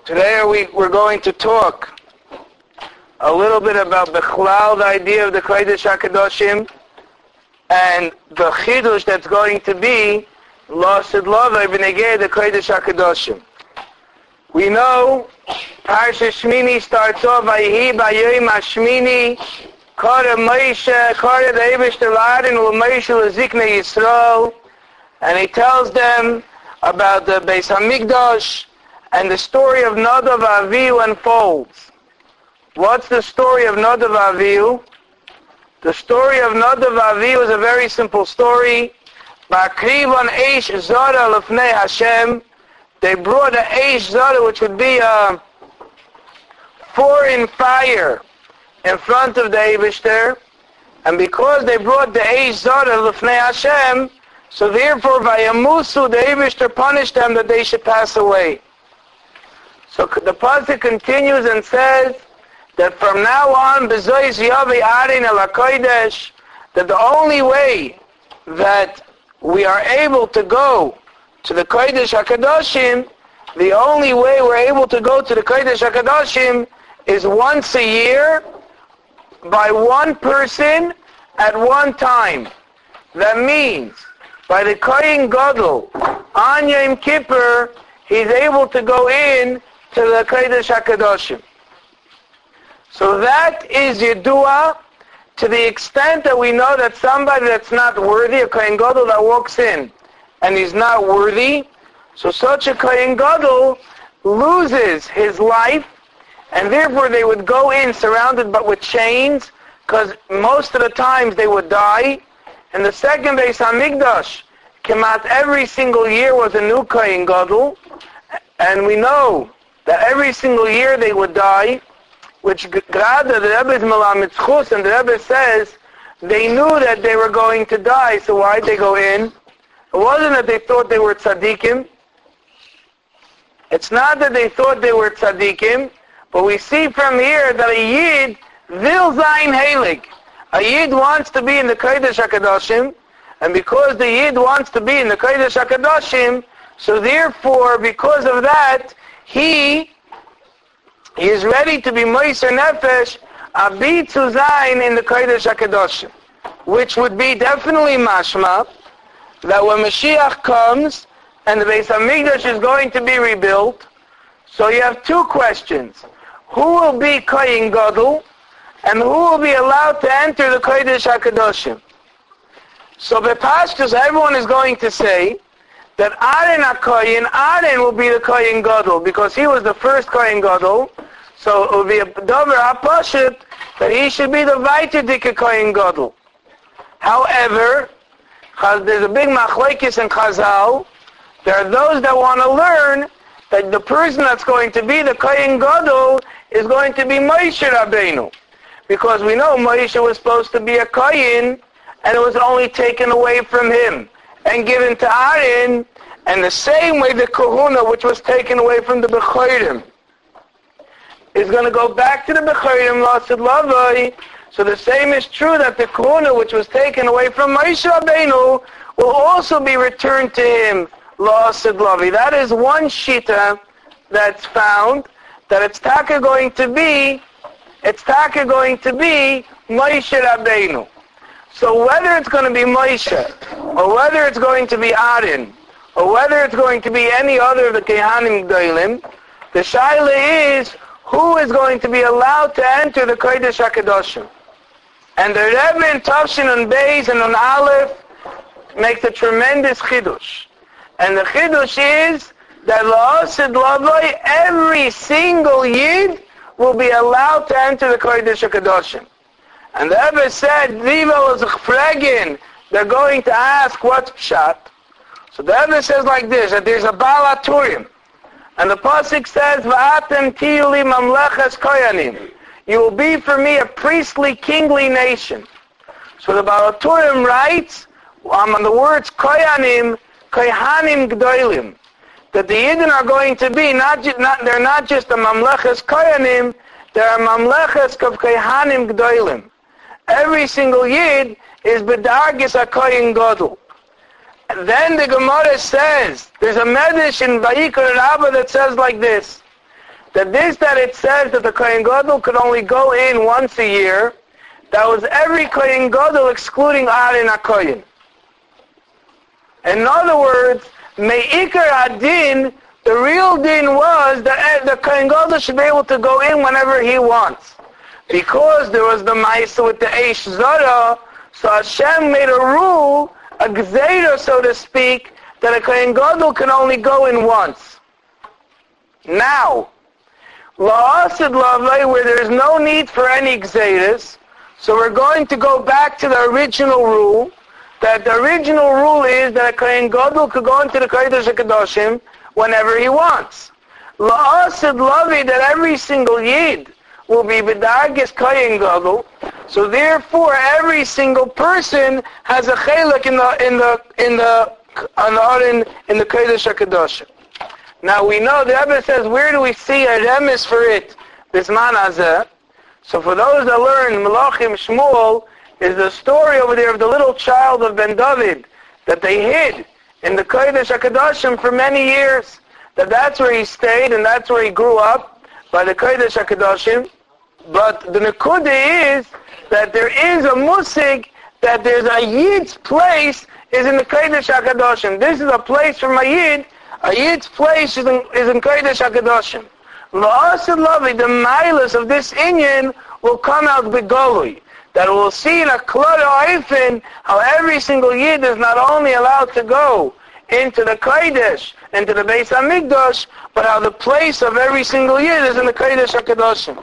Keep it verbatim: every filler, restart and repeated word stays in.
Today we, we're going to talk a little bit about Bechlal, the idea of the Kodesh HaKadoshim, and the Chidush that's going to be Lasid Lavai B'negei the Kodesh HaKadoshim. We know Parsha Shmini starts off Vayihi B'Yom HaShmini Kara Moshe Kara the Eibishter L'Aaron U'Moshe L'Ziknei Yisrael, and he tells them about the Beis HaMikdash, and the story of Nadav Avihu unfolds. What's the story of Nadav Avihu? The story of Nadav Avihu is a very simple story. Ba'akrivan eish zara lefnei Hashem. They brought an eish zara, which would be a foreign fire, in front of the Eibishter. And because they brought the eish zara lefnei Hashem, so therefore vayamusu, the Eibishter punished them that they should pass away. So the pasuk continues and says that from now on, b'zois yavi arin el hakodesh, that the only way that we are able to go to the Kodesh HaKadoshim, the only way we're able to go to the Kodesh HaKadoshim is once a year by one person at one time. That means by the Kohen Gadol on Yom Kippur, he's able to go in to the Kodesh HaKadoshim. So that is Yedua, to the extent that we know that somebody that's not worthy, a Kohen Gadol that walks in and he's not worthy, so such a Kohen Gadol loses his life, and therefore they would go in surrounded but with chains, because most of the times they would die. And the second Beis HaMikdash came out every single year was a new Kohen Gadol, and we know that every single year they would die, which Grada, the Rebbe is Melamed Chus, and the Rebbe says they knew that they were going to die, so why'd they go in? It wasn't that they thought they were tzaddikim. It's not that they thought they were tzaddikim, but we see from here that a Yid will sein heilig. A Yid wants to be in the Kodesh HaKadoshim, and because the Yid wants to be in the Kodesh HaKadoshim, so therefore, because of that, he He is ready to be Moiser Nefesh, Abi zu sein in the Kodesh HaKadoshim, which would be definitely mashma, that when Mashiach comes, and the Beis HaMikdash is going to be rebuilt, so you have two questions. Who will be Kohen Gadol, and who will be allowed to enter the Kodesh HaKadoshim? So Bepashtus, everyone is going to say, that Aaron HaKohen, Aaron will be the Kohen Gadol, because he was the first Kohen Gadol, so it will be a Dover HaPashut that he should be the Vaitadika Kohen Gadol. However, there's a big machlekes in Chazal. There are those that want to learn that the person that's going to be the Kohen Gadol is going to be Moshe Rabbeinu, because we know Moshe was supposed to be a Kohen, and it was only taken away from him and given to Aaron, and the same way the Kahuna, which was taken away from the Bechorim, is going to go back to the Bechorim, Lasid Lavai. So the same is true that the Kahuna, which was taken away from Moshe Rabbeinu, will also be returned to him, Lasid Lavai. That is one shita that's found, that it's taka going to be, it's taka going to be Moshe Rabbeinu. So whether it's going to be Moshe, or whether it's going to be Aaron, or whether it's going to be any other of the Kehanim Gdolim, the shaila is, who is going to be allowed to enter the Kodesh HaKadoshim? And the Rebbe in Tavshin and Beis and on Aleph makes a tremendous chidush. And the chidush is that La'asid Lavai, every single Yid will be allowed to enter the Kodesh HaKadoshim. And the Rebbe said, Ziva was a fragin. They're going to ask what's pshat. So the Rebbe says like this, that there's a Baal HaTurim. And the pasuk says, V'atem tiyuli mamleches koyanim. You will be for me a priestly, kingly nation. So the Baal HaTurim writes, um, on the words koyanim, kohanim gdoilim, that the Yidden are going to be, not, ju- not they're not just a mamleches koyanim, they're a mamleches of kohanim gdoilim. Every single Yid is bedargis a Kohen Gadol. And then the Gemara says, there's a Medrash in Vayikra Rabbah that says like this, that this that it says that the Kohen Gadol could only go in once a year, that was every Kohen Gadol excluding Aaron HaKohen. In other words, Me'ikar Hadin, the real din was that the Kohen Gadol should be able to go in whenever he wants. Because there was the Maisa with the Eish Zara, so Hashem made a rule, a Gzeira, so to speak, that a Kohen Gadol can only go in once. Now, La'asid Lavai, where there's no need for any Gzeiras, so we're going to go back to the original rule, that the original rule is that a Kohen Gadol could go into the Kodesh HaKadoshim whenever he wants. La'asid Lavi, that every single Yid will be B'dargis Kohen Gadol, so therefore every single person has a chelik in the in the in the in, in the Kodesh HaKadoshim. Now we know the Rebbe says, where do we see a remes for it? Bisman Hazeh. So for those that learn Melachim Shmuel, is the story over there of the little child of Ben David that they hid in the Kodesh HaKadoshim for many years. That that's where he stayed and that's where he grew up, by the Kodesh HaKadoshim. But the Nekuda is that there is a musig, that there's a Yid's place is in the Kodesh HaKadoshim. This is a place for my Yid. A Yid's place is in, is in Kodesh HaKadoshim. La'asid Lavi, the milas of this Inyan will come out begolui. That we'll see in a Klal Oifen how every single Yid is not only allowed to go into the Kodesh, into the Beis HaMikdash, but how the place of every single Yid is in the Kodesh HaKadoshim.